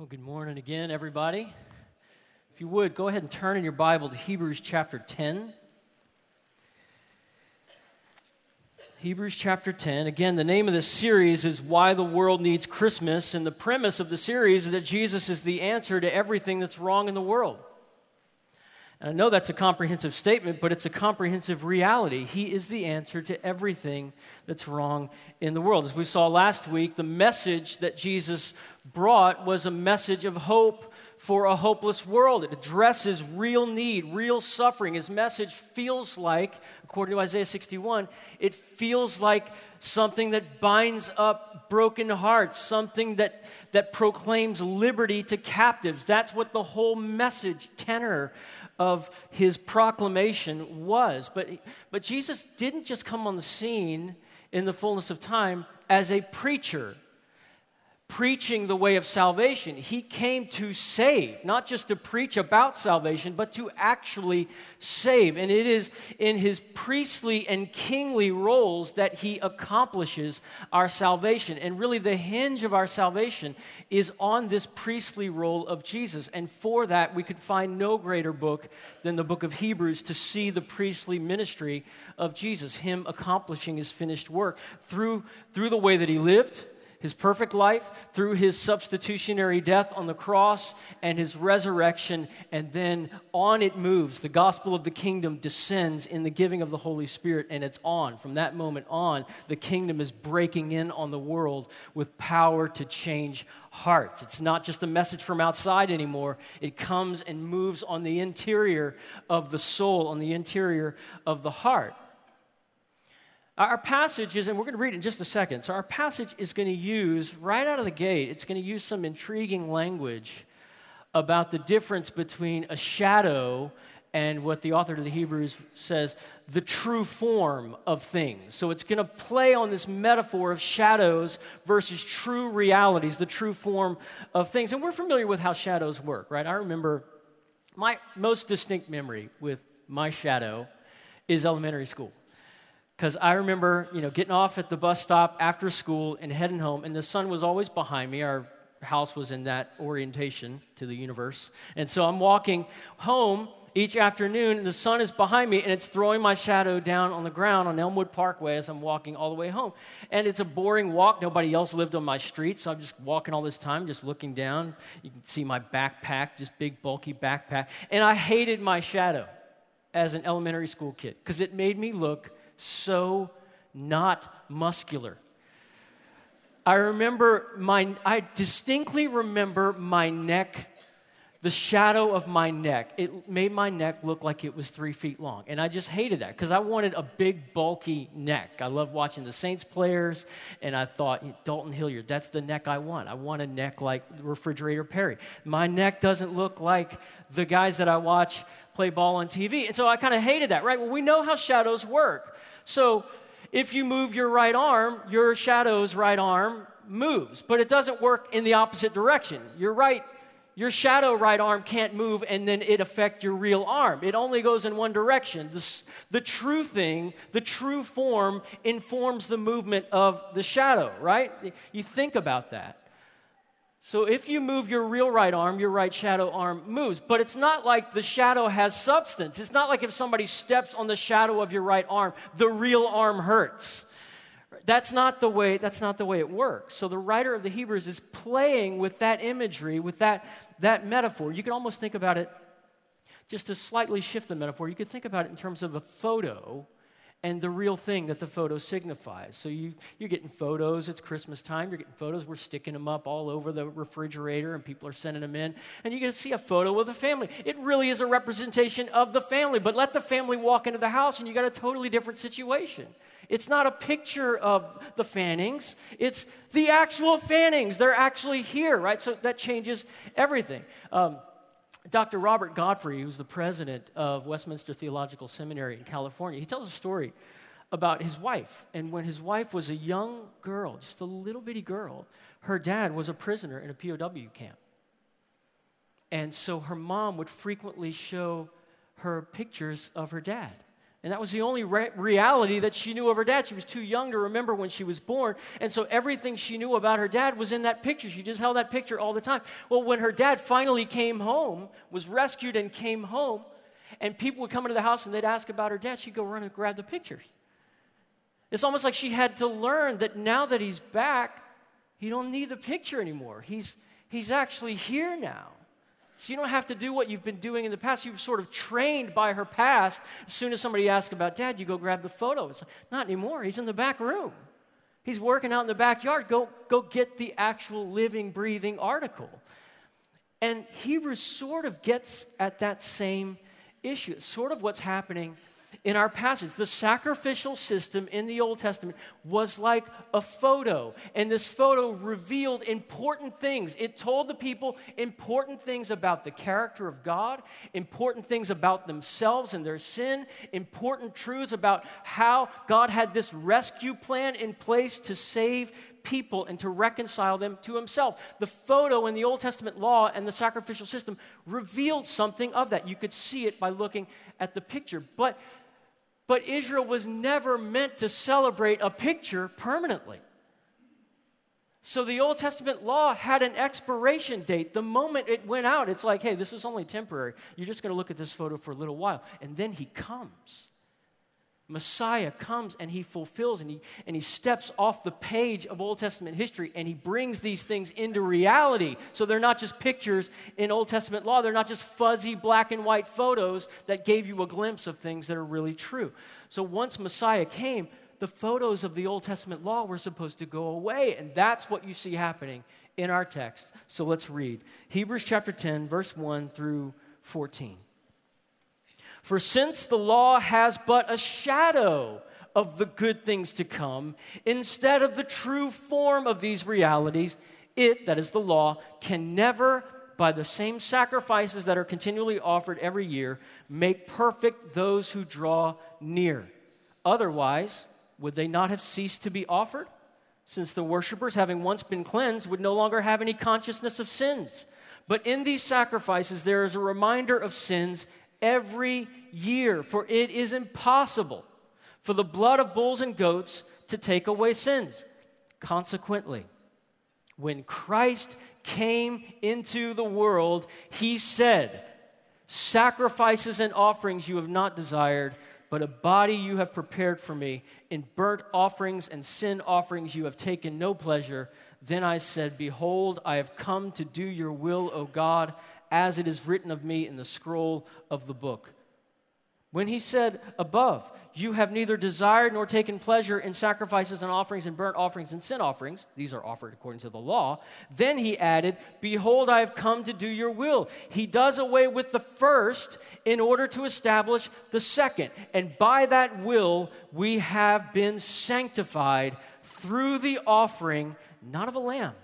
Well, good morning again, everybody. If you would, go ahead and turn in your Bible to Hebrews chapter 10. Hebrews chapter 10. Again, the name of this series is Why the World Needs Christmas, and the premise of the series is that Jesus is the answer to everything that's wrong in the world. And I know that's a comprehensive statement, but it's a comprehensive reality. He is the answer to everything that's wrong in the world. As we saw last week, the message that Jesus brought was a message of hope for a hopeless world. It addresses real need, real suffering. His message feels like, according to Isaiah 61, it feels like something that binds up broken hearts, something that proclaims liberty to captives. That's what the whole message tenor of his proclamation was. But Jesus didn't just come on the scene in the fullness of time as a preacher, preaching the way of salvation. He came to save, not just to preach about salvation, but to actually save. And it is in his priestly and kingly roles that he accomplishes our salvation. And really the hinge of our salvation is on this priestly role of Jesus. And for that, we could find no greater book than the book of Hebrews to see the priestly ministry of Jesus, him accomplishing his finished work through the way that he lived, his perfect life, through his substitutionary death on the cross and his resurrection, and then on it moves. The gospel of the kingdom descends in the giving of the Holy Spirit, and it's on. From that moment on, the kingdom is breaking in on the world with power to change hearts. It's not just a message from outside anymore. It comes and moves on the interior of the soul, on the interior of the heart. Our passage is, and we're going to read it in just a second, so our passage is going to use, right out of the gate, it's going to use some intriguing language about the difference between a shadow and what the author of the Hebrews says, the true form of things. So it's going to play on this metaphor of shadows versus true realities, the true form of things. And we're familiar with how shadows work, right? I remember my most distinct memory with my shadow is elementary school. Because I remember, getting off at the bus stop after school and heading home, and the sun was always behind me. Our house was in that orientation to the universe. And so I'm walking home each afternoon, and the sun is behind me, and it's throwing my shadow down on the ground on Elmwood Parkway as I'm walking all the way home. And it's a boring walk. Nobody else lived on my street, so I'm just walking all this time, just looking down. You can see my backpack, just big, bulky backpack. And I hated my shadow as an elementary school kid because it made me look so not muscular. I distinctly remember my neck, the shadow of my neck. It made my neck look like it was 3 feet long. And I just hated that because I wanted a big, bulky neck. I loved watching the Saints players, and I thought, Dalton Hilliard, that's the neck I want. I want a neck like Refrigerator Perry. My neck doesn't look like the guys that I watch play ball on TV. And so I kind of hated that, right? Well, we know how shadows work. So if you move your right arm, your shadow's right arm moves, but it doesn't work in the opposite direction. Your shadow right arm can't move and then it affect your real arm. It only goes in one direction. The true thing, the true form informs the movement of the shadow, right? You think about that. So if you move your real right arm, your right shadow arm moves. But it's not like the shadow has substance. It's not like if somebody steps on the shadow of your right arm, the real arm hurts. That's not the way it works. So the writer of the Hebrews is playing with that imagery, with that metaphor. You can almost think about it, just to slightly shift the metaphor, you could think about it in terms of a photo and the real thing that the photo signifies. So you're getting photos, it's Christmas time, you're getting photos, we're sticking them up all over the refrigerator and people are sending them in, and you get to see a photo of the family. It really is a representation of the family, but let the family walk into the house and you got a totally different situation. It's not a picture of the Fannings, it's the actual Fannings. They're actually here, right? So that changes everything. Dr. Robert Godfrey, who's the president of Westminster Theological Seminary in California, he tells a story about his wife. And when his wife was a young girl, just a little bitty girl, her dad was a prisoner in a POW camp. And so her mom would frequently show her pictures of her dad. And that was the only reality that she knew of her dad. She was too young to remember when she was born. And so everything she knew about her dad was in that picture. She just held that picture all the time. Well, when her dad finally came home, was rescued and came home, and people would come into the house and they'd ask about her dad, she'd go run and grab the pictures. It's almost like she had to learn that now that he's back, you don't need the picture anymore. He's actually here now. So you don't have to do what you've been doing in the past. You were sort of trained by her past. As soon as somebody asks about dad, you go grab the photo. It's like, not anymore. He's in the back room. He's working out in the backyard. Go get the actual living, breathing article. And Hebrews sort of gets at that same issue. It's sort of what's happening in our passage. The sacrificial system in the Old Testament was like a photo, and this photo revealed important things. It told the people important things about the character of God, important things about themselves and their sin, important truths about how God had this rescue plan in place to save people and to reconcile them to himself. The photo in the Old Testament law and the sacrificial system revealed something of that. You could see it by looking at the picture. But Israel was never meant to celebrate a picture permanently. So the Old Testament law had an expiration date. The moment it went out, it's like, hey, this is only temporary. You're just going to look at this photo for a little while. And then he comes. Messiah comes and he fulfills and he steps off the page of Old Testament history and he brings these things into reality. So they're not just pictures in Old Testament law. They're not just fuzzy black and white photos that gave you a glimpse of things that are really true. So once Messiah came, the photos of the Old Testament law were supposed to go away, and that's what you see happening in our text. So let's read Hebrews chapter 10, verse 1 through 14. For since the law has but a shadow of the good things to come, instead of the true form of these realities, it, that is the law, can never, by the same sacrifices that are continually offered every year, make perfect those who draw near. Otherwise, would they not have ceased to be offered? Since the worshipers, having once been cleansed, would no longer have any consciousness of sins. But in these sacrifices there is a reminder of sins every year, for it is impossible for the blood of bulls and goats to take away sins. Consequently, when Christ came into the world, he said, sacrifices and offerings you have not desired, but a body you have prepared for me. In burnt offerings and sin offerings you have taken no pleasure. Then I said, behold, I have come to do your will, O God, as it is written of me in the scroll of the book. When he said above, you have neither desired nor taken pleasure in sacrifices and offerings and burnt offerings and sin offerings, these are offered according to the law, then he added, behold, I have come to do your will. He does away with the first in order to establish the second. And by that will, we have been sanctified through the offering, not of a lamb.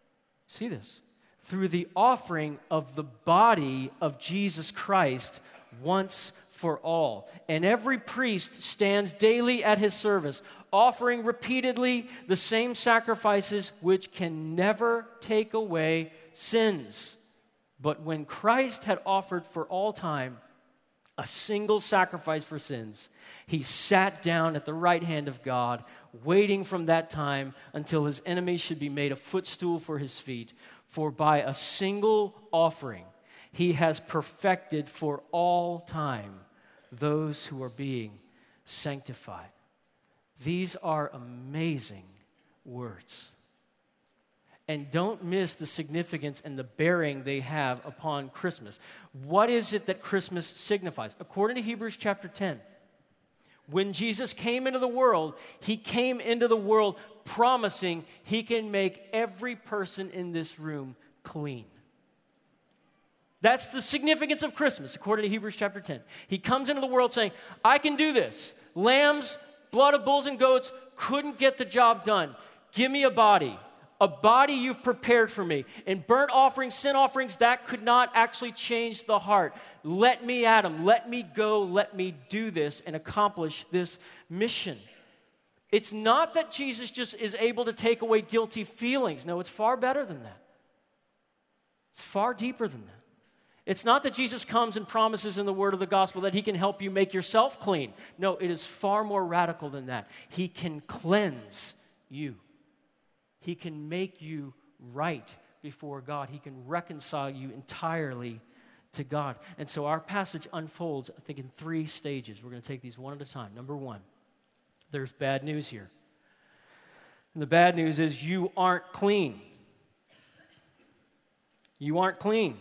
See this? Through the offering of the body of Jesus Christ once for all. And every priest stands daily at his service, offering repeatedly the same sacrifices which can never take away sins. But when Christ had offered for all time a single sacrifice for sins, he sat down at the right hand of God, waiting from that time until his enemies should be made a footstool for his feet. For by a single offering, he has perfected for all time those who are being sanctified. These are amazing words. And don't miss the significance and the bearing they have upon Christmas. What is it that Christmas signifies? According to Hebrews chapter 10, when Jesus came into the world, he came into the world promising he can make every person in this room clean. That's the significance of Christmas, according to Hebrews chapter 10. He comes into the world saying, I can do this. Lambs, blood of bulls and goats couldn't get the job done. Give me a body you've prepared for me. And burnt offerings, sin offerings, that could not actually change the heart. Let me at him. Let me go. Let me do this and accomplish this mission. It's not that Jesus just is able to take away guilty feelings. No, it's far better than that. It's far deeper than that. It's not that Jesus comes and promises in the word of the gospel that he can help you make yourself clean. No, it is far more radical than that. He can cleanse you. He can make you right before God. He can reconcile you entirely to God. And so our passage unfolds, I think, in 3 stages. We're going to take these one at a time. Number 1, there's bad news here. And the bad news is you aren't clean. You aren't clean.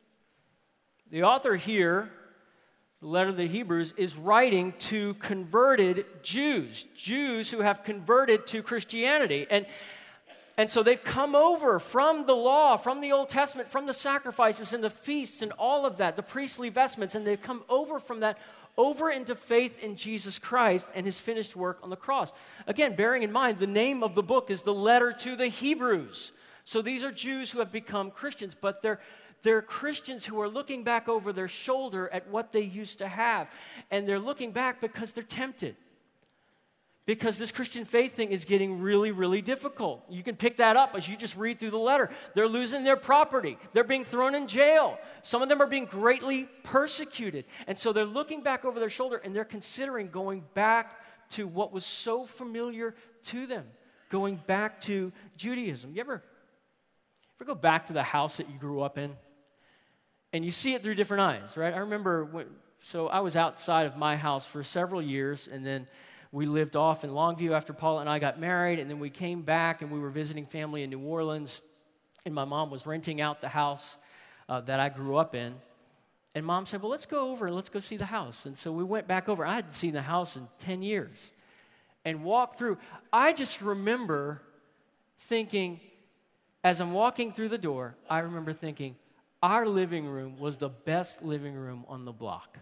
The author here, the letter of the Hebrews, is writing to converted Jews who have converted to Christianity. And so they've come over from the law, from the Old Testament, from the sacrifices and the feasts and all of that, the priestly vestments, and they've come over from that over into faith in Jesus Christ and his finished work on the cross. Again, bearing in mind, the name of the book is the letter to the Hebrews. So these are Jews who have become Christians, but they're Christians who are looking back over their shoulder at what they used to have. And they're looking back because they're tempted. Because this Christian faith thing is getting really, really difficult. You can pick that up as you just read through the letter. They're losing their property. They're being thrown in jail. Some of them are being greatly persecuted. And so they're looking back over their shoulder and they're considering going back to what was so familiar to them. Going back to Judaism. You ever go back to the house that you grew up in? And you see it through different eyes, right? I remember, so I was outside of my house for several years, and then we lived off in Longview after Paula and I got married, and then we came back and we were visiting family in New Orleans, and my mom was renting out the house that I grew up in. And Mom said, well, let's go over and let's go see the house. And so we went back over. I hadn't seen the house in 10 years. And walked through. I just remember thinking, as I'm walking through the door, I remember thinking, our living room was the best living room on the block.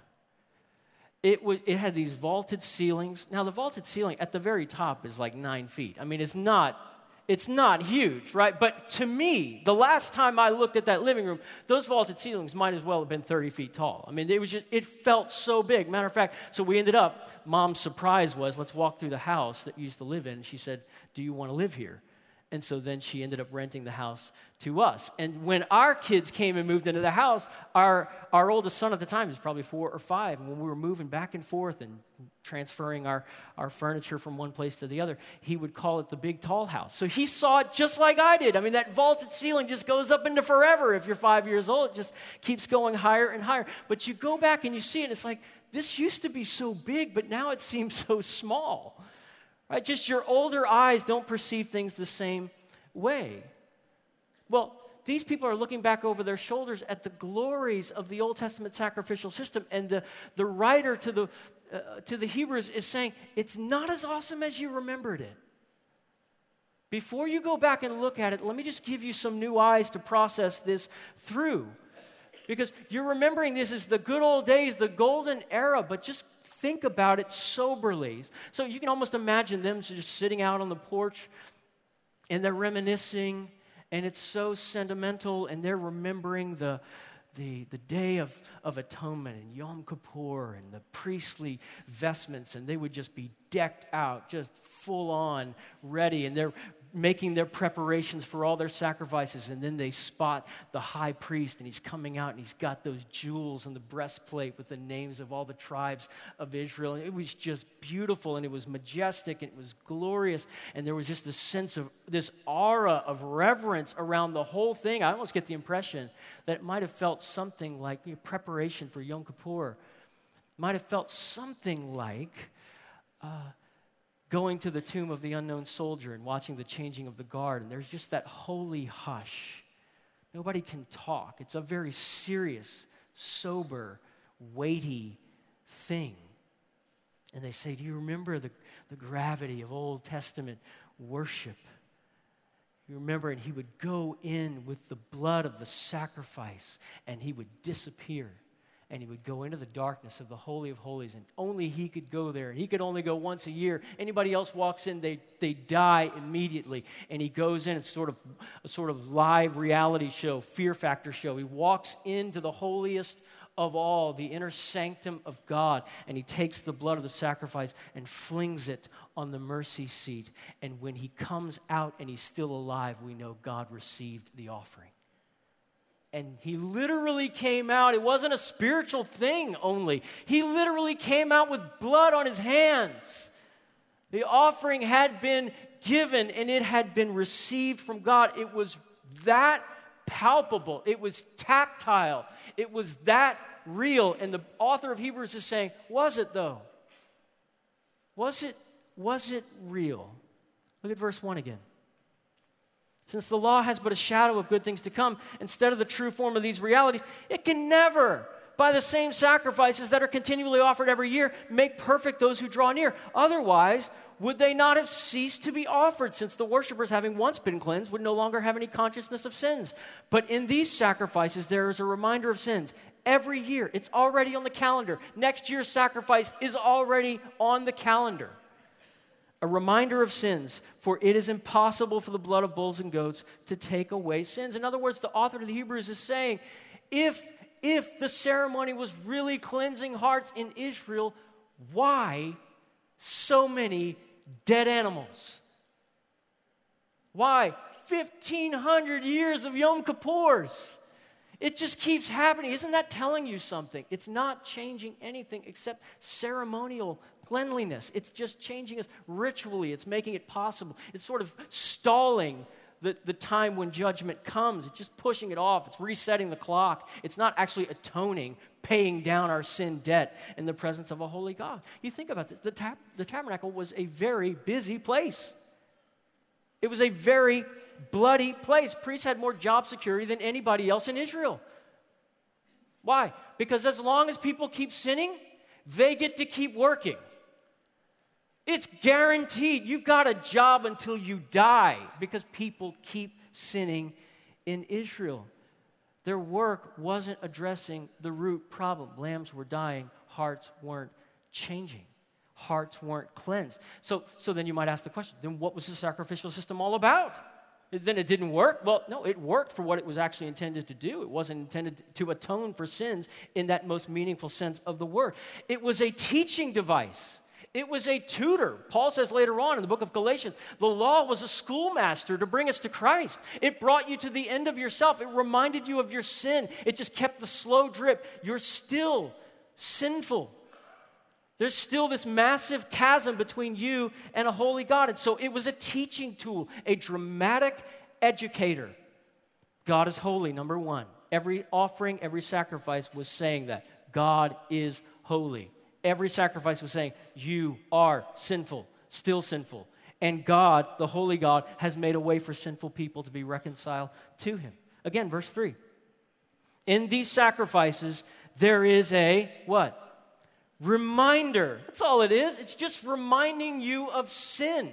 It had these vaulted ceilings. Now, the vaulted ceiling at the very top is like 9 feet. I mean, it's not huge, right? But to me, the last time I looked at that living room, those vaulted ceilings might as well have been 30 feet tall. I mean, it felt so big. Matter of fact, so we ended up, Mom's surprise was, let's walk through the house that you used to live in. And she said, do you want to live here? And so then she ended up renting the house to us. And when our kids came and moved into the house, our oldest son at the time was probably 4 or 5. And when we were moving back and forth and transferring our furniture from one place to the other, he would call it the big tall house. So he saw it just like I did. I mean, that vaulted ceiling just goes up into forever. If you're 5 years old, it just keeps going higher and higher. But you go back and you see it, and it's like, this used to be so big, but now it seems so small. Right? Just your older eyes don't perceive things the same way. Well, these people are looking back over their shoulders at the glories of the Old Testament sacrificial system, and the writer to the Hebrews is saying, it's not as awesome as you remembered it. Before you go back and look at it, let me just give you some new eyes to process this through. Because you're remembering this as the good old days, the golden era, but just think about it soberly. So you can almost imagine them just sitting out on the porch and they're reminiscing, and it's so sentimental, and they're remembering the day of atonement and Yom Kippur and the priestly vestments, and they would just be decked out, just full on ready, and they're making their preparations for all their sacrifices, and then they spot the high priest, and he's coming out, and he's got those jewels on the breastplate with the names of all the tribes of Israel, and it was just beautiful, and it was majestic, and it was glorious, and there was just this sense of, this aura of reverence around the whole thing. I almost get the impression that it might have felt something like preparation for Yom Kippur, might have felt something like going to the tomb of the unknown soldier and watching the changing of the guard, and there's just that holy hush. Nobody can talk. It's a very serious, sober, weighty thing. And they say, do you remember the gravity of Old Testament worship? You remember, and he would go in with the blood of the sacrifice, and he would disappear. And he would go into the darkness of the Holy of Holies, and only he could go there. And he could only go once a year. Anybody else walks in, they die immediately. And he goes in, it's a sort of live reality show, Fear Factor show. He walks into the holiest of all, the inner sanctum of God, and he takes the blood of the sacrifice and flings it on the mercy seat. And when he comes out and he's still alive, we know God received the offering. And he literally came out. It wasn't a spiritual thing only. He literally came out with blood on his hands. The offering had been given and it had been received from God. It was that palpable. It was tactile. It was that real. And the author of Hebrews is saying, was it though? Was it real? Look at verse 1 again. Since the law has but a shadow of good things to come, instead of the true form of these realities, it can never, by the same sacrifices that are continually offered every year, make perfect those who draw near. Otherwise, would they not have ceased to be offered, since the worshipers, having once been cleansed, would no longer have any consciousness of sins? But in these sacrifices, there is a reminder of sins. Every year, it's already on the calendar. Next year's sacrifice is already on the calendar. A reminder of sins, for it is impossible for the blood of bulls and goats to take away sins. In other words, the author of the Hebrews is saying, if the ceremony was really cleansing hearts in Israel, why so many dead animals? Why 1,500 years of Yom Kippurs? It just keeps happening. Isn't that telling you something? It's not changing anything except ceremonial cleanliness. It's just changing us ritually. It's making it possible. It's sort of stalling the time when judgment comes. It's just pushing it off. It's resetting the clock. It's not actually atoning, paying down our sin debt in the presence of a holy God. You think about this. The tabernacle was a very busy place. It was a very bloody place. Priests had more job security than anybody else in Israel. Why? Because as long as people keep sinning, they get to keep working. It's guaranteed. You've got a job until you die because people keep sinning in Israel. Their work wasn't addressing the root problem. Lambs were dying. Hearts weren't changing. Hearts weren't cleansed. So then you might ask the question, then what was the sacrificial system all about? Then it didn't work? Well, no, it worked for what it was actually intended to do. It wasn't intended to atone for sins in that most meaningful sense of the word. It was a teaching device. It was a tutor. Paul says later on in the book of Galatians, the law was a schoolmaster to bring us to Christ. It brought you to the end of yourself. It reminded you of your sin. It just kept the slow drip. You're still sinful. There's still this massive chasm between you and a holy God. And so it was a teaching tool, a dramatic educator. God is holy, number one. Every offering, every sacrifice was saying that. God is holy. Every sacrifice was saying, you are sinful, still sinful. And God, the holy God, has made a way for sinful people to be reconciled to him. Again, verse 3. In these sacrifices, there is a, what? Reminder. That's all it is. It's just reminding you of sin.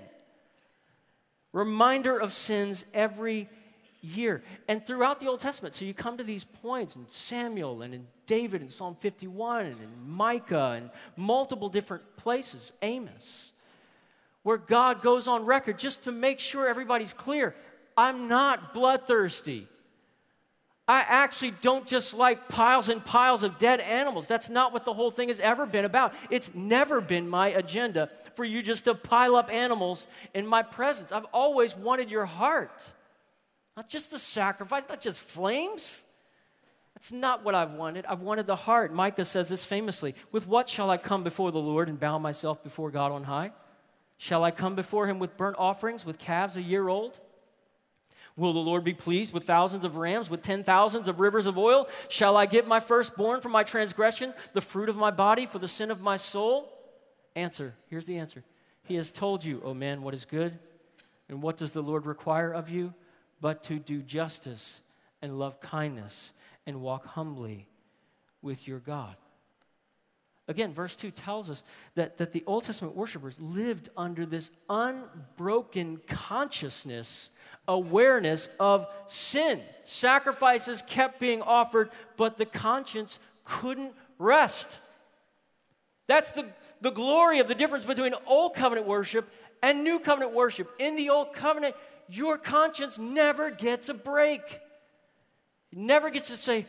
Reminder of sins every year. And throughout the Old Testament, so you come to these points in Samuel and in David and Psalm 51 and in Micah and multiple different places, Amos, where God goes on record just to make sure everybody's clear. I'm not bloodthirsty. I actually don't just like piles and piles of dead animals. That's not what the whole thing has ever been about. It's never been my agenda for you just to pile up animals in my presence. I've always wanted your heart, not just the sacrifice, not just flames. That's not what I've wanted. I've wanted the heart. Micah says this famously, with what shall I come before the Lord and bow myself before God on high? Shall I come before him with burnt offerings, with calves a year old? Will the Lord be pleased with thousands of rams, with 10,000s of rivers of oil? Shall I give my firstborn for my transgression, the fruit of my body for the sin of my soul? Answer, here's the answer. He has told you, O man, what is good. And what does the Lord require of you? But to do justice and love kindness and walk humbly with your God. Again, verse 2 tells us that the Old Testament worshipers lived under this unbroken consciousness, awareness of sin. Sacrifices kept being offered, but the conscience couldn't rest. That's the glory of the difference between Old Covenant worship and New Covenant worship. In the Old Covenant, your conscience never gets a break. It never gets to say,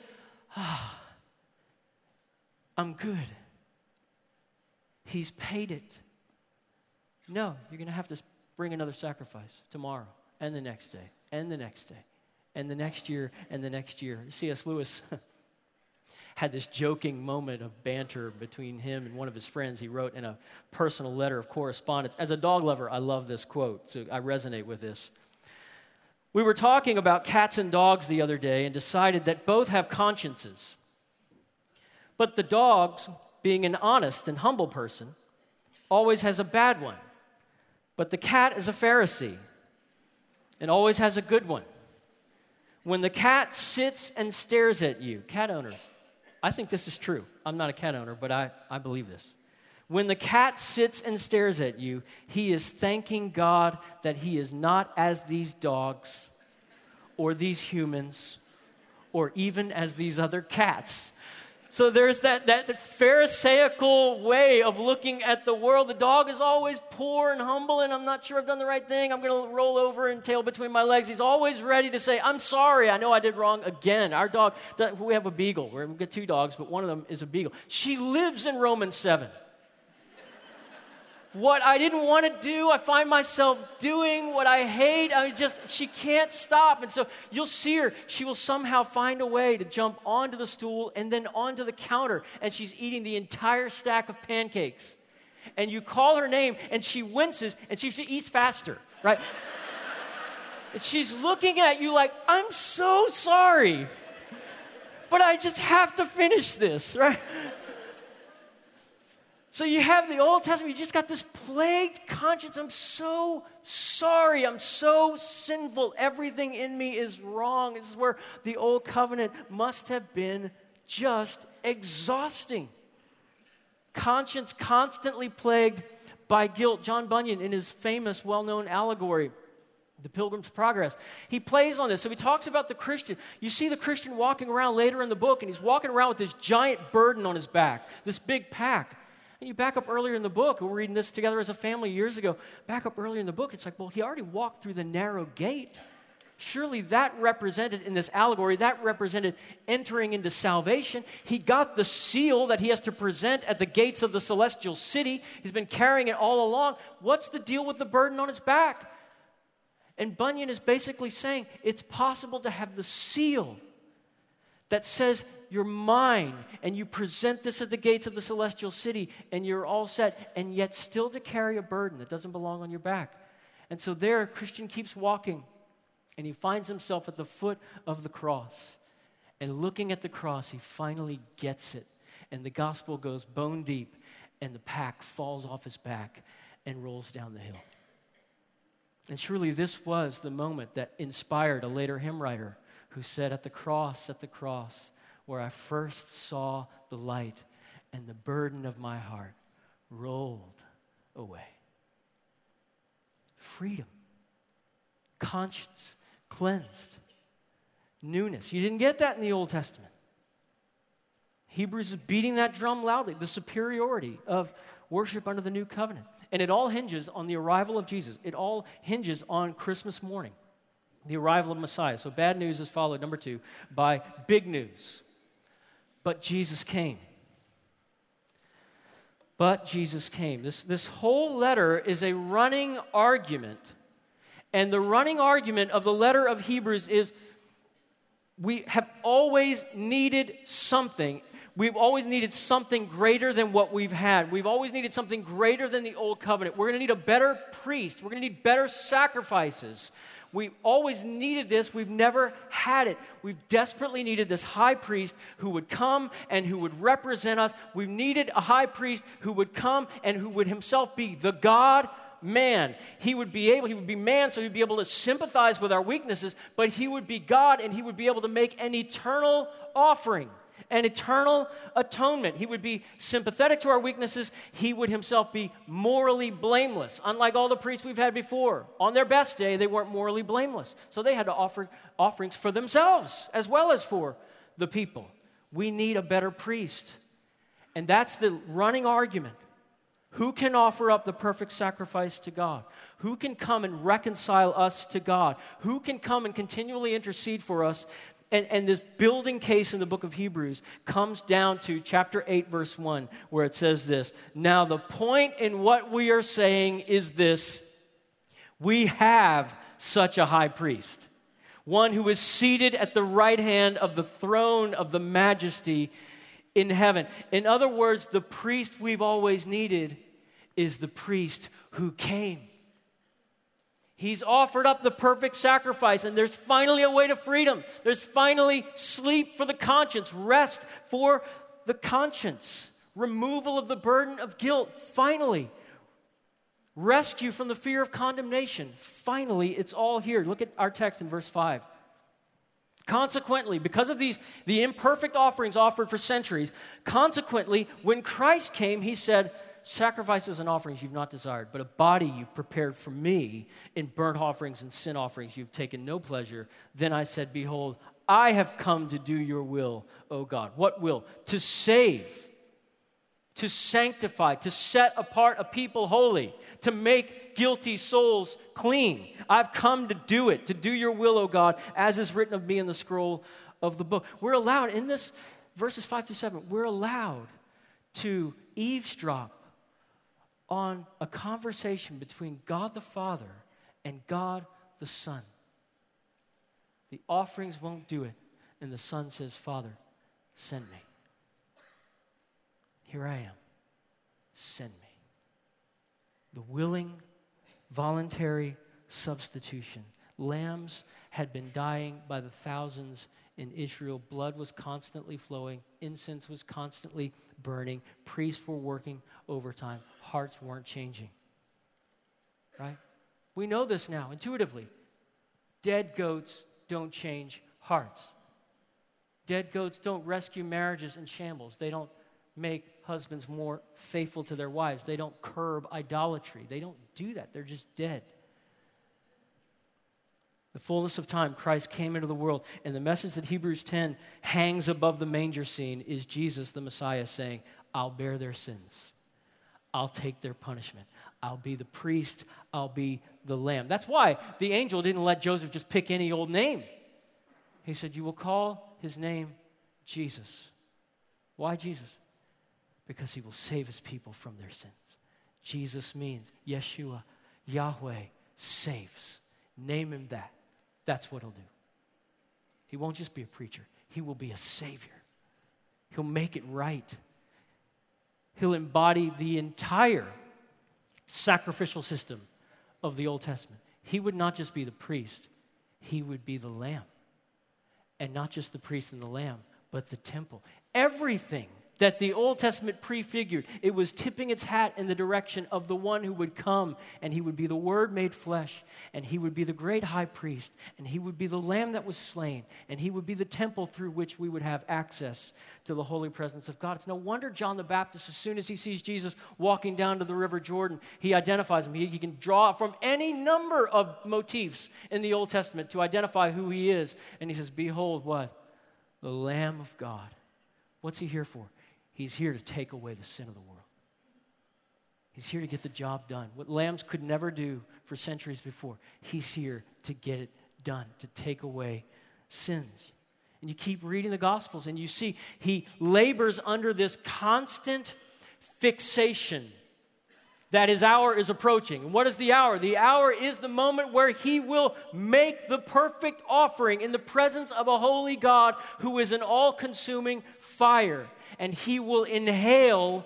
I'm good. He's paid it. No, you're going to have to bring another sacrifice tomorrow and the next day and the next day and the next year and the next year. C.S. Lewis had this joking moment of banter between him and one of his friends. He wrote in a personal letter of correspondence. As a dog lover, I love this quote, so I resonate with this. We were talking about cats and dogs the other day and decided that both have consciences. But the dog, being an honest and humble person, always has a bad one. But the cat is a Pharisee and always has a good one. When the cat sits and stares at you, cat owners, I think this is true. I'm not a cat owner, but I believe this. When the cat sits and stares at you, he is thanking God that he is not as these dogs or these humans or even as these other cats. So there's that Pharisaical way of looking at the world. The dog is always poor and humble, and I'm not sure I've done the right thing. I'm going to roll over and tail between my legs. He's always ready to say, I'm sorry, I know I did wrong again. Our dog, we have a beagle. We've got 2 dogs, but one of them is a beagle. She lives in Romans 7. What I didn't want to do, I find myself doing. What I hate, she can't stop. And so you'll see her. She will somehow find a way to jump onto the stool and then onto the counter, and she's eating the entire stack of pancakes. And you call her name, and she winces, and she eats faster, right? And she's looking at you like, I'm so sorry, but I just have to finish this, right? So you have the Old Testament, you just got this plagued conscience. I'm so sorry. I'm so sinful. Everything in me is wrong. This is where the Old Covenant must have been just exhausting. Conscience constantly plagued by guilt. John Bunyan, in his famous, well-known allegory, The Pilgrim's Progress, he plays on this. So he talks about the Christian. You see the Christian walking around later in the book, and he's walking around with this giant burden on his back, this big pack. And you back up earlier in the book, we were reading this together as a family years ago, back up earlier in the book, it's like, well, he already walked through the narrow gate. Surely that represented, in this allegory, that represented entering into salvation. He got the seal that he has to present at the gates of the celestial city. He's been carrying it all along. What's the deal with the burden on his back? And Bunyan is basically saying it's possible to have the seal that says you're mine, and you present this at the gates of the celestial city, and you're all set, and yet still to carry a burden that doesn't belong on your back. And so there, a Christian keeps walking, and he finds himself at the foot of the cross. And looking at the cross, he finally gets it. And the gospel goes bone deep, and the pack falls off his back and rolls down the hill. And surely this was the moment that inspired a later hymn writer who said, at the cross, where I first saw the light, and the burden of my heart rolled away. Freedom, conscience cleansed, newness. You didn't get that in the Old Testament. Hebrews is beating that drum loudly, the superiority of worship under the new covenant. And it all hinges on the arrival of Jesus. It all hinges on Christmas morning, the arrival of Messiah. So bad news is followed, number 2, by big news. But Jesus came. But Jesus came. This whole letter is a running argument. And the running argument of the letter of Hebrews is we have always needed something. We've always needed something greater than what we've had. We've always needed something greater than the old covenant. We're going to need a better priest. We're going to need better sacrifices. We always needed this. We've never had it. We've desperately needed this high priest who would come and who would represent us. We've needed a high priest who would come and who would himself be the God-man. He would be man, so he'd be able to sympathize with our weaknesses, but he would be God, and he would be able to make an eternal offering, an eternal atonement. He would be sympathetic to our weaknesses. He would himself be morally blameless. Unlike all the priests we've had before, on their best day, they weren't morally blameless. So they had to offer offerings for themselves as well as for the people. We need a better priest. And that's the running argument. Who can offer up the perfect sacrifice to God? Who can come and reconcile us to God? Who can come and continually intercede for us? And this building case in the book of Hebrews comes down to chapter 8, verse 1, where it says this: now the point in what we are saying is this: we have such a high priest. one who is seated at the right hand of the throne of the majesty in heaven. In other words, the priest we've always needed is the priest who came. He's offered up the perfect sacrifice, and there's finally a way to freedom. There's finally sleep for the conscience, rest for the conscience, removal of the burden of guilt, finally. Rescue from the fear of condemnation. Finally, it's all here. Look at our text in verse 5. Consequently, because of the imperfect offerings offered for centuries, consequently, when Christ came, he said, sacrifices and offerings you've not desired, but a body you've prepared for me. In burnt offerings and sin offerings you've taken no pleasure. Then I said, behold, I have come to do your will, O God. What will? To save, to sanctify, to set apart a people holy, to make guilty souls clean. I've come to do it, to do your will, O God, as is written of me in the scroll of the book. We're allowed, in this verses 5 through 7, we're allowed to eavesdrop on a conversation between God the Father and God the Son. The offerings won't do it, and the Son says, Father, send me. Here I am. Send me. The willing, voluntary substitution. Lambs had been dying by the thousands in Israel. Blood was constantly flowing. Incense was constantly burning. Priests were working overtime. Hearts weren't changing. Right? We know this now intuitively. Dead goats don't change hearts. Dead goats don't rescue marriages in shambles. They don't make husbands more faithful to their wives. They don't curb idolatry. They don't do that. They're just dead. The fullness of time, Christ came into the world, and the message that Hebrews 10 hangs above the manger scene is Jesus, the Messiah, saying, I'll bear their sins. I'll take their punishment. I'll be the priest. I'll be the lamb. That's why the angel didn't let Joseph just pick any old name. He said, you will call his name Jesus. Why Jesus? Because he will save his people from their sins. Jesus means Yeshua, Yahweh saves. Name him that. That's what he'll do. He won't just be a preacher. He will be a savior. He'll make it right. He'll embody the entire sacrificial system of the Old Testament. He would not just be the priest. He would be the lamb. And not just the priest and the lamb, but the temple. Everything that the Old Testament prefigured, it was tipping its hat in the direction of the one who would come, and he would be the Word made flesh, and he would be the great high priest, and he would be the lamb that was slain, and he would be the temple through which we would have access to the holy presence of God. It's no wonder John the Baptist, as soon as he sees Jesus walking down to the River Jordan, he identifies him. He can draw from any number of motifs in the Old Testament to identify who he is, and he says, behold, what? The Lamb of God. What's he here for? He's here to take away the sin of the world. He's here to get the job done. What lambs could never do for centuries before, he's here to get it done, to take away sins. And you keep reading the Gospels and you see he labors under this constant fixation that his hour is approaching. And what is the hour? The hour is the moment where he will make the perfect offering in the presence of a holy God who is an all-consuming fire. And he will inhale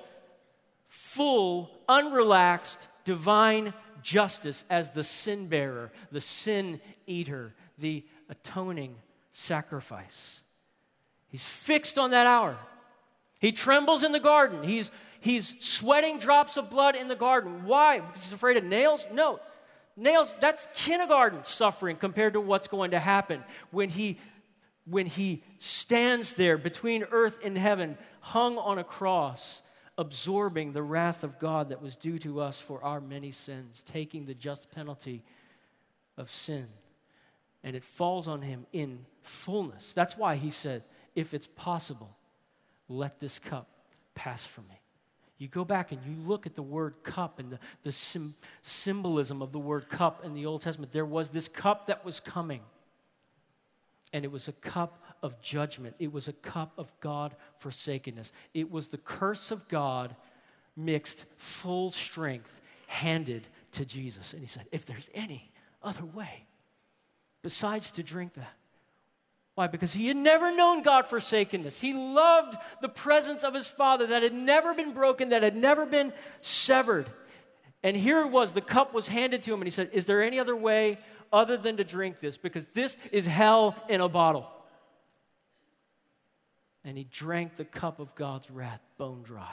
full, unrelaxed, divine justice as the sin bearer, the sin eater, the atoning sacrifice. He's fixed on that hour. He trembles in the garden. He's sweating drops of blood in the garden. Why? Because he's afraid of nails? No. Nails, that's kindergarten suffering compared to what's going to happen when he stands there between earth and heaven, hung on a cross, absorbing the wrath of God that was due to us for our many sins, taking the just penalty of sin. And it falls on him in fullness. That's why he said, if it's possible, let this cup pass from me. You go back and you look at the word cup and the symbolism of the word cup in the Old Testament. There was this cup that was coming. And it was a cup of judgment. It was a cup of God forsakenness. It was the curse of God mixed full strength handed to Jesus. And he said, if there's any other way, besides to drink that. Why? Because he had never known God forsakenness. He loved the presence of his Father that had never been broken, that had never been severed. And here it was, the cup was handed to him, and he said, is there any other way other than to drink this? Because this is hell in a bottle. And he drank the cup of God's wrath, bone dry.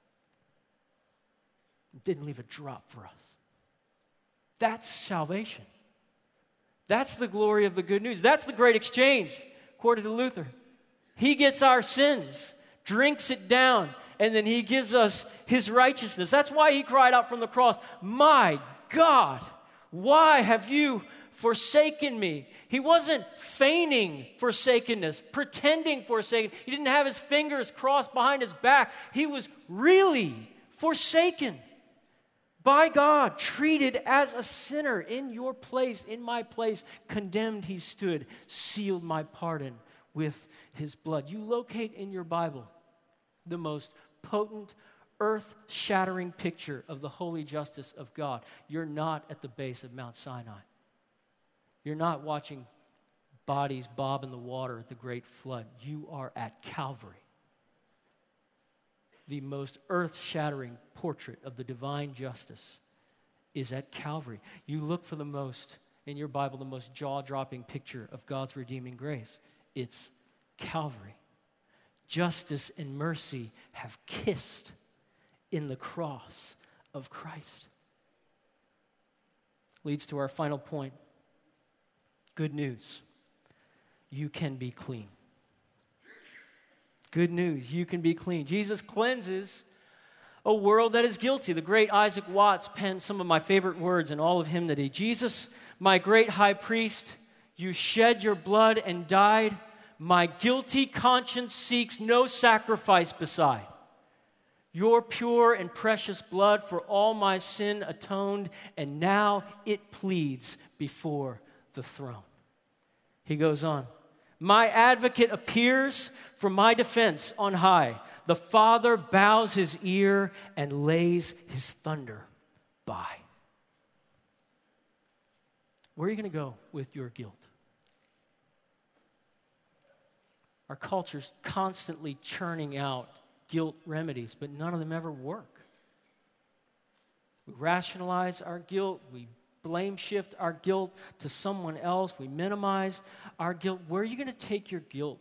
Didn't leave a drop for us. That's salvation. That's the glory of the good news. That's the great exchange, according to Luther. He gets our sins, drinks it down, and then he gives us his righteousness. That's why he cried out from the cross, my God, why have you forsaken me? He wasn't feigning forsakenness, pretending forsaken. He didn't have his fingers crossed behind his back. He was really forsaken by God, treated as a sinner in your place, in my place. Condemned he stood, sealed my pardon with his blood. You locate in your Bible the most potent, earth-shattering picture of the holy justice of God. You're not at the base of Mount Sinai. You're not watching bodies bob in the water at the great flood. You are at Calvary. The most earth-shattering portrait of the divine justice is at Calvary. You look for the most, in your Bible, the most jaw-dropping picture of God's redeeming grace. It's Calvary. Justice and mercy have kissed in the cross of Christ. Leads to our final point. Good news. You can be clean. Good news, you can be clean. Jesus cleanses a world that is guilty. The great Isaac Watts penned some of my favorite words in all of hymnody. Jesus, my great high priest, you shed your blood and died. My guilty conscience seeks no sacrifice beside. Your pure and precious blood for all my sin atoned, and now it pleads before the throne. He goes on. My advocate appears for my defense on high. The Father bows his ear and lays his thunder by. Where are you going to go with your guilt? Our culture's constantly churning out guilt remedies, but none of them ever work. We rationalize our guilt. We blame shift our guilt to someone else. We minimize our guilt. Where are you going to take your guilt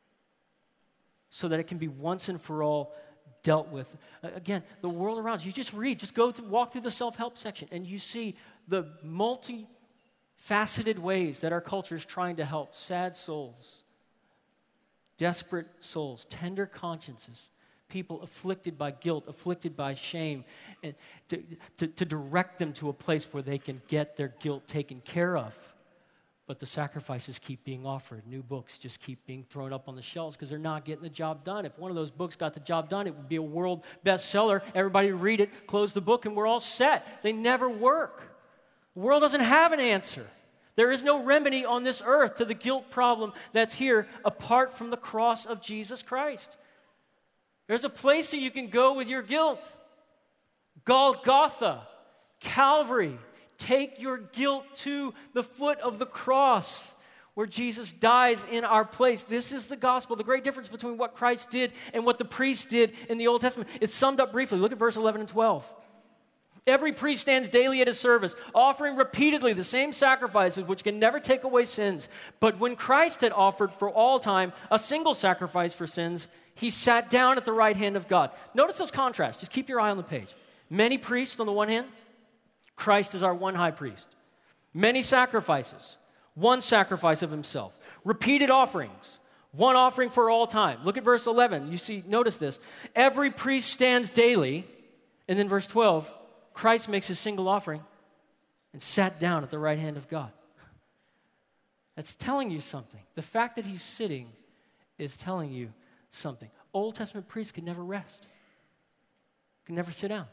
so that it can be once and for all dealt with? Again, the world around you, just read, just walk through the self-help section, and you see the multifaceted ways that our culture is trying to help sad souls, desperate souls, tender consciences, people afflicted by guilt, afflicted by shame, and to direct them to a place where they can get their guilt taken care of. But the sacrifices keep being offered. New books just keep being thrown up on the shelves because they're not getting the job done. If one of those books got the job done, it would be a world bestseller. Everybody would read it, close the book, and we're all set. They never work. The world doesn't have an answer. There is no remedy on this earth to the guilt problem that's here apart from the cross of Jesus Christ. There's a place that you can go with your guilt. Golgotha, Calvary. Take your guilt to the foot of the cross where Jesus dies in our place. This is the gospel. The great difference between what Christ did and what the priest did in the Old Testament. It's summed up briefly. Look at verse 11 and 12. Every priest stands daily at his service, offering repeatedly the same sacrifices which can never take away sins. But when Christ had offered for all time a single sacrifice for sins, he sat down at the right hand of God. Notice those contrasts. Just keep your eye on the page. Many priests on the one hand, Christ is our one high priest. Many sacrifices, one sacrifice of himself. Repeated offerings, one offering for all time. Look at verse 11. You see, notice this. Every priest stands daily. And then verse 12, Christ makes his single offering and sat down at the right hand of God. That's telling you something. The fact that he's sitting is telling you something. Old Testament priests could never rest, could never sit down.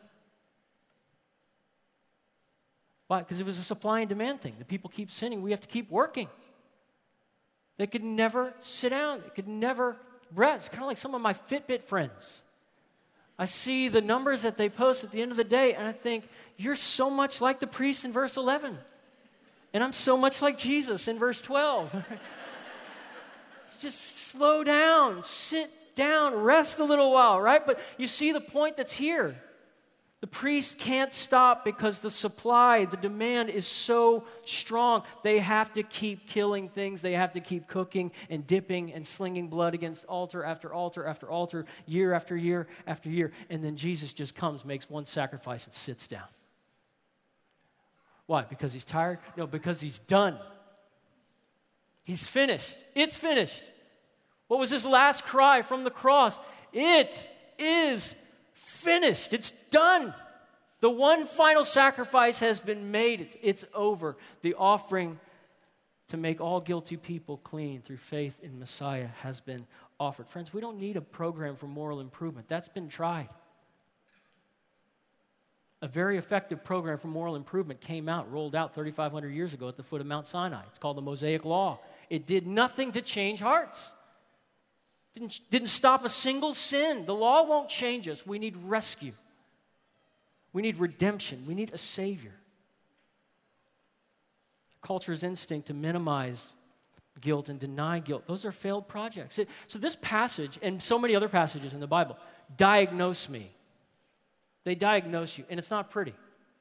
Why? Because it was a supply and demand thing. The people keep sinning. We have to keep working. They could never sit down. They could never rest. Kind of like some of my Fitbit friends. I see the numbers that they post at the end of the day, and I think, you're so much like the priest in verse 11. And I'm so much like Jesus in verse 12. Just slow down, sit down, rest a little while, right? But you see the point that's here. The priest can't stop because the supply, the demand is so strong. They have to keep killing things. They have to keep cooking and dipping and slinging blood against altar after altar after altar, year after year after year. And then Jesus just comes, makes one sacrifice, and sits down. Why? Because he's tired? No, because he's done. He's finished. It's finished. What was his last cry from the cross? It is finished. It's done. The one final sacrifice has been made. It's over. The offering to make all guilty people clean through faith in Messiah has been offered. Friends, we don't need a program for moral improvement. That's been tried. A very effective program for moral improvement rolled out 3,500 years ago at the foot of Mount Sinai. It's called the Mosaic Law. It did nothing to change hearts. Didn't stop a single sin. The law won't change us. We need rescue. We need redemption. We need a Savior. Culture's instinct to minimize guilt and deny guilt, those are failed projects. So this passage and so many other passages in the Bible diagnose me. They diagnose you, and it's not pretty.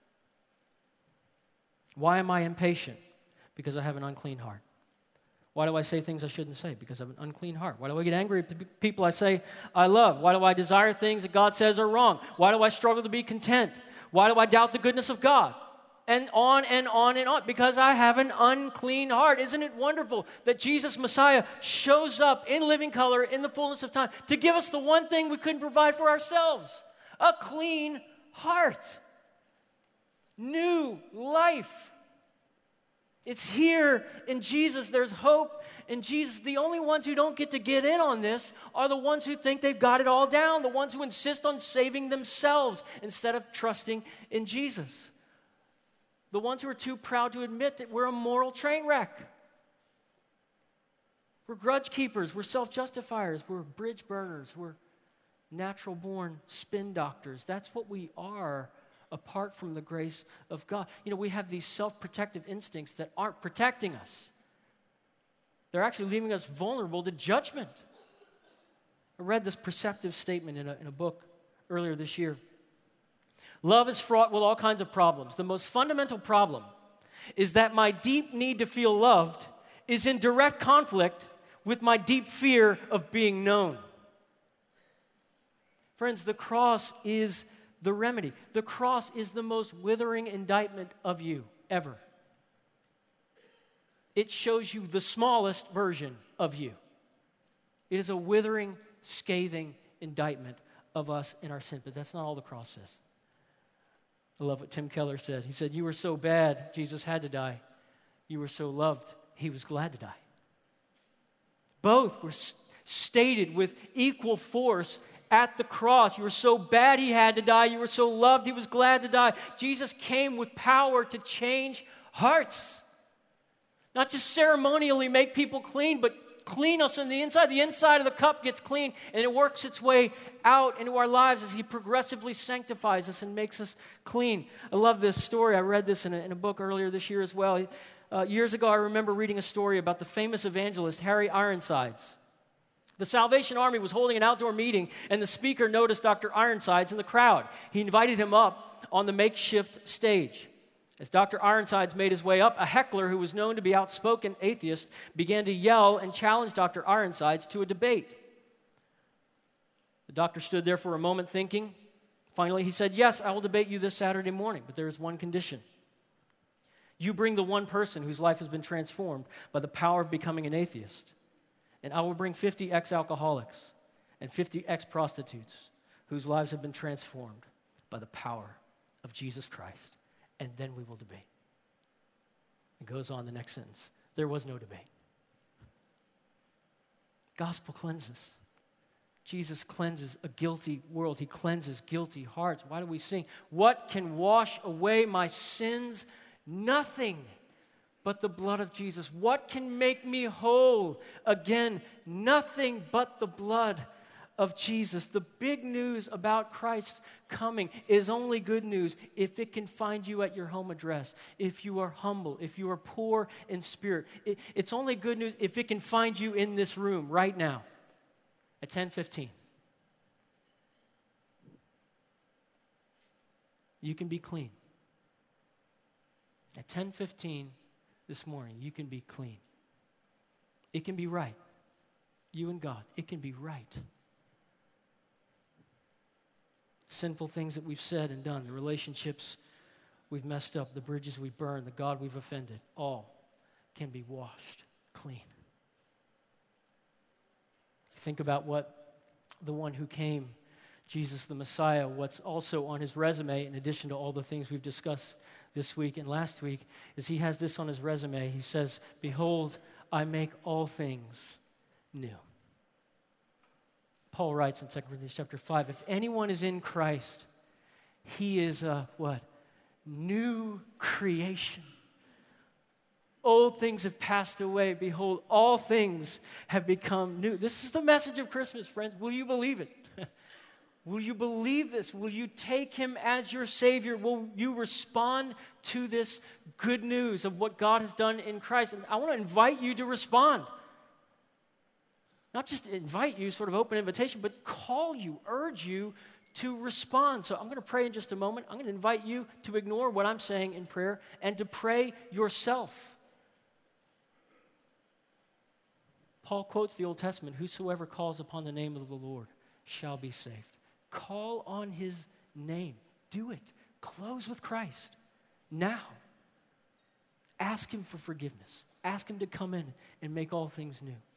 Why am I impatient? Because I have an unclean heart. Why do I say things I shouldn't say? Because I have an unclean heart. Why do I get angry at the people I say I love? Why do I desire things that God says are wrong? Why do I struggle to be content? Why do I doubt the goodness of God? And on and on and on. Because I have an unclean heart. Isn't it wonderful that Jesus Messiah shows up in living color in the fullness of time to give us the one thing we couldn't provide for ourselves? A clean heart. New life. It's here in Jesus. There's hope in Jesus. The only ones who don't get to get in on this are the ones who think they've got it all down, the ones who insist on saving themselves instead of trusting in Jesus. The ones who are too proud to admit that we're a moral train wreck. We're grudge keepers. We're self-justifiers. We're bridge burners. We're natural-born spin doctors. That's what we are apart from the grace of God. You know, we have these self-protective instincts that aren't protecting us. They're actually leaving us vulnerable to judgment. I read this perceptive statement in a book earlier this year. Love is fraught with all kinds of problems. The most fundamental problem is that my deep need to feel loved is in direct conflict with my deep fear of being known. Friends, the cross is the remedy. The cross is the most withering indictment of you ever. It shows you the smallest version of you. It is a withering, scathing indictment of us in our sin. But that's not all the cross says. I love what Tim Keller said. He said, "You were so bad, Jesus had to die. You were so loved, he was glad to die." Both were stated with equal force at the cross. You were so bad he had to die. You were so loved he was glad to die. Jesus came with power to change hearts. Not just ceremonially make people clean, but clean us on the inside. The inside of the cup gets clean, and it works its way out into our lives as he progressively sanctifies us and makes us clean. I love this story. I read this in a book earlier this year as well. Years ago, I remember reading a story about the famous evangelist Harry Ironsides. The Salvation Army was holding an outdoor meeting, and the speaker noticed Dr. Ironsides in the crowd. He invited him up on the makeshift stage. As Dr. Ironsides made his way up, a heckler who was known to be outspoken atheist began to yell and challenge Dr. Ironsides to a debate. The doctor stood there for a moment thinking. Finally, he said, "Yes, I will debate you this Saturday morning, but there is one condition. You bring the one person whose life has been transformed by the power of becoming an atheist. And I will bring 50 ex-alcoholics and 50 ex-prostitutes whose lives have been transformed by the power of Jesus Christ. And then we will debate." It goes on the next sentence. There was no debate. Gospel cleanses. Jesus cleanses a guilty world. He cleanses guilty hearts. Why do we sing? What can wash away my sins? Nothing but the blood of Jesus. What can make me whole? Again, nothing but the blood of Jesus, the big news about Christ's coming, is only good news if it can find you at your home address, if you are humble, if you are poor in spirit. It's only good news if it can find you in this room right now at 10:15. You can be clean. At 10:15 this morning, you can be clean. It can be right. You and God, it can be right. Sinful things that we've said and done, the relationships we've messed up, the bridges we burned, the God we've offended, all can be washed clean. Think about what the one who came, Jesus the Messiah, what's also on his resume, in addition to all the things we've discussed this week and last week, is he has this on his resume. He says, "Behold, I make all things new." Paul writes in 2 Corinthians chapter 5, if anyone is in Christ, he is a what? New creation. Old things have passed away. Behold, all things have become new. This is the message of Christmas, friends. Will you believe it? Will you believe this? Will you take him as your Savior? Will you respond to this good news of what God has done in Christ? And I want to invite you to respond. Not just invite you, sort of open invitation, but call you, urge you to respond. So I'm going to pray in just a moment. I'm going to invite you to ignore what I'm saying in prayer and to pray yourself. Paul quotes the Old Testament, "Whosoever calls upon the name of the Lord shall be saved." Call on his name. Do it. Close with Christ now. Ask him for forgiveness. Ask him to come in and make all things new.